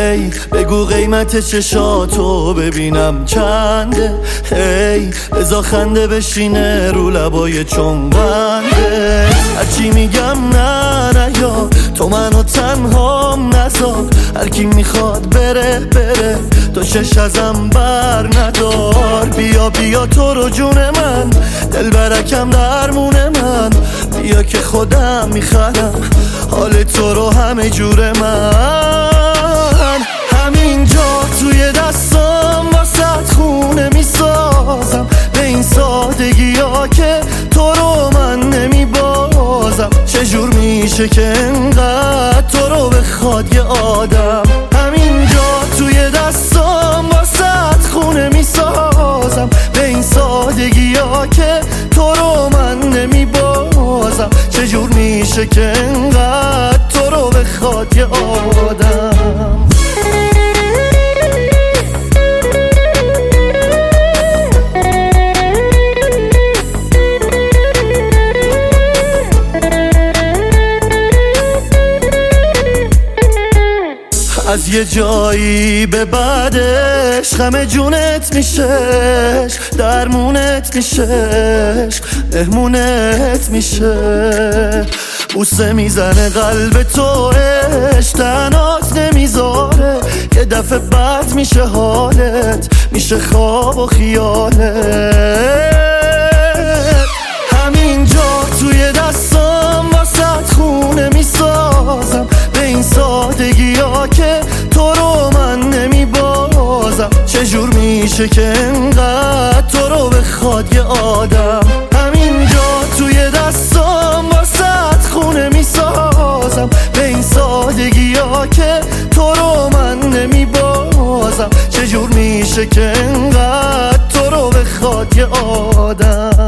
هی بگو قیمت چشاتو ببینم چنده، هی بزا خنده بشینه رو لبای چنبنده. هرچی میگم نه نه یا تو منو تنهام نذار، هرکی میخواد بره بره تو چش ازم بر ندار. بیا بیا تو رو جون من، دل برکم درمون من، بیا که خودم میخرم حال تو رو همه جور من. همینجا توی دستام واسه خونه میسازم، به این سادگی ها که تو رو من نمیبازم. چجور میشه که انقدر تو رو بخواد یه آدم. همینجا توی دستام واسه خونه میسازم، به این سادگی ها که تو رو من نمیبازم. چجور میشه که انقدر تو رو بخواد یه آدم. از یه جایی به بعدش غم جونت میشش، درمونت میشش، مهمونت میشه. بوسه میزنه قلب تو عشق تنات نمیذاره، یه دفعه بعد میشه حالت، میشه خواب و خیالت. همینجا توی دستام واسه خونه میسازم، به این سادگی ها که تو رو من نمیبازم. چجور میشه که انقدر تو رو بخواد یه آدم. همینجا توی دستام واسه خونه میسازم، به این سادگی ها که تو رو من نمیبازم. چجور میشه که انقدر تو رو بخواد یه آدم.